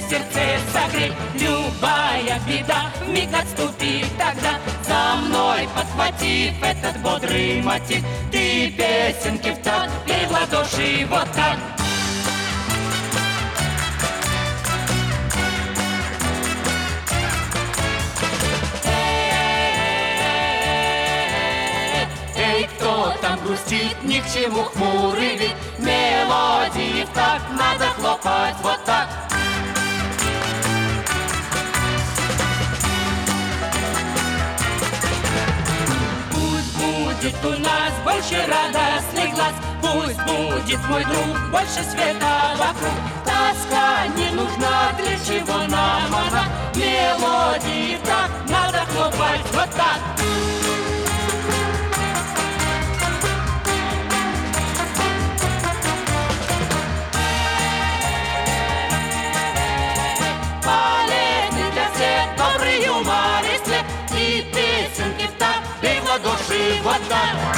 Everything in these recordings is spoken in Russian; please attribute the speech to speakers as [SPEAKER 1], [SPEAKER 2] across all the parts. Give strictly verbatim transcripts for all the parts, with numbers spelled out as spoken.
[SPEAKER 1] сердце согрей. Любая беда вмиг отступит тогда. За мной подхватив этот бодрый мотив, ты песенки в такт пей в ладоши вот так. Кто там грустит, ни к чему хмурый вид. Мелодии в такт надо хлопать вот так. Пусть будет у нас больше радостных глаз, пусть будет, мой друг, больше света вокруг. Тоска не нужна, для чего нам она? Мелодии в такт надо хлопать вот так. И песенки в такт пей в ладоши вот так.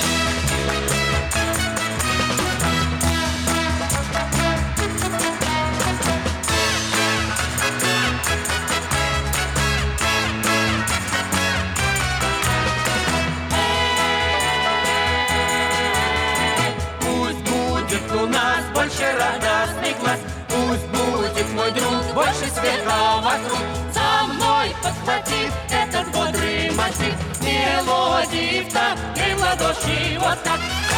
[SPEAKER 1] Пусть будет у нас больше радостных глаз, пусть будет, мой друг, больше света вокруг. За мной подхватив этот бодрый мотив, мелодии в такт пей в ладоши вот так.